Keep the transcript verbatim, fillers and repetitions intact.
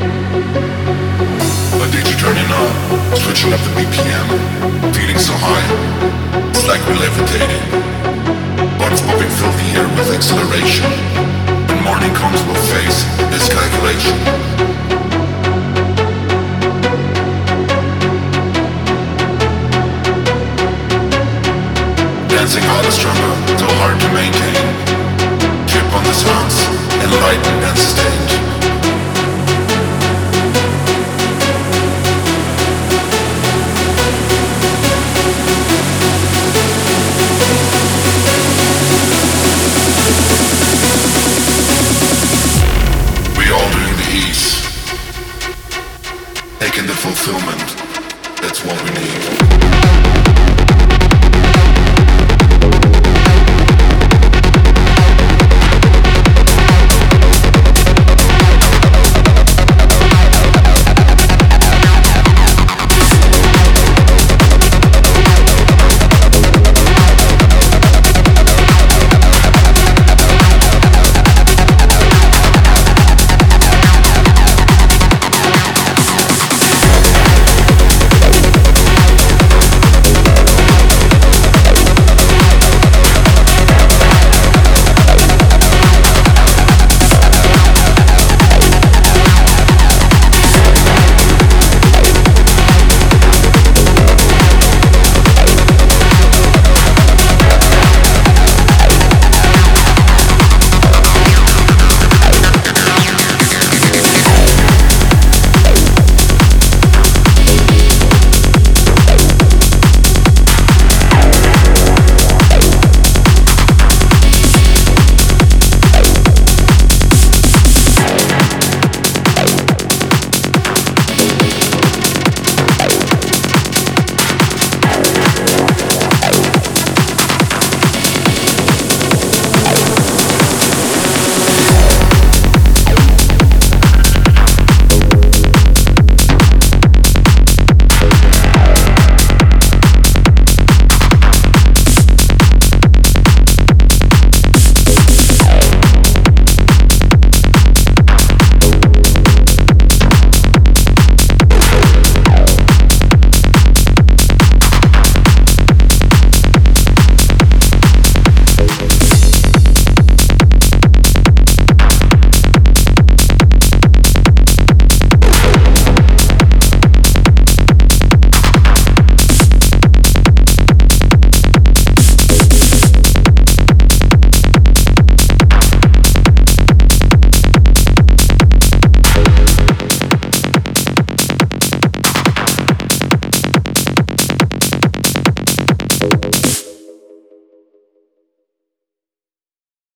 But did you turn it up? Switching up the B P M. Feeling so high. It's like we're levitating. Bodies pumping filthy air with acceleration. When morning comes, we'll face this calculation. Dancing harder, stronger, so hard to maintain. Trip on the sounds, enlightened and sustained. We all doing the ease, taking the fulfillment, that's what we need.